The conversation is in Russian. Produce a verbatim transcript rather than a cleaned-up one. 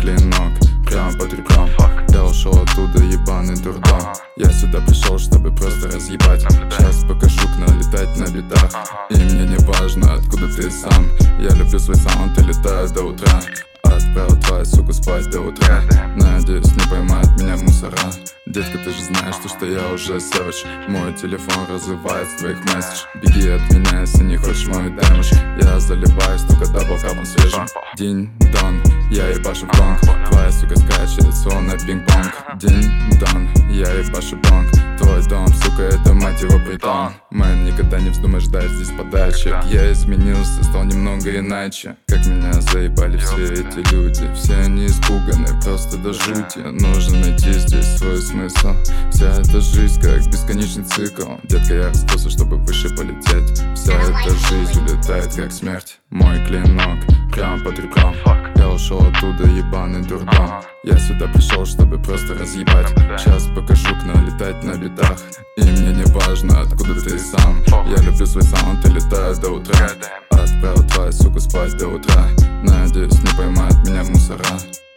клинок прямо под ребром. Я ушел оттуда, ебаный дурдом. Я сюда пришел, чтобы просто разъебать. Сейчас покажу, налетать на битах. И мне не важно, откуда ты сам. Я люблю свой саунд и летаю до утра. Отправил твою суку спать до утра. Надеюсь, не поймает меня мусора. Детка, ты же знаешь, то, что я уже сэвидж. Мой телефон разрывает с твоих месседж. Беги от меня, если не хочешь мой дэмэдж. Я заливаюсь только даблкапом свежим. Динь-дон, я ебашу в гонг. Твоя сука скачет сон на пинг-понг. Динь-дон, я ебашу бонг. Твой дом, сука, это мать его притон. Мэн, никогда не вздумай ждать здесь подачи. Я изменился, стал немного иначе. Как меня заебали все эти люди. Все они испуганы, просто до жути. Нужно найти здесь свой смысл. Вся эта жизнь как бесконечный цикл. Детка, я раскрылся, чтобы выше полететь. Вся эта жизнь улетает как смерть. Мой клинок прямо под ребром. Я ушел оттуда, ебаный дурдом. Я сюда пришел, чтобы просто разъебать. Сейчас покажу, налетать на битах. И мне не важно, откуда ты сам. Я люблю свой саунд и летаю до утра. Отправил твою суку спать до утра. Надеюсь, не поймает меня мусора.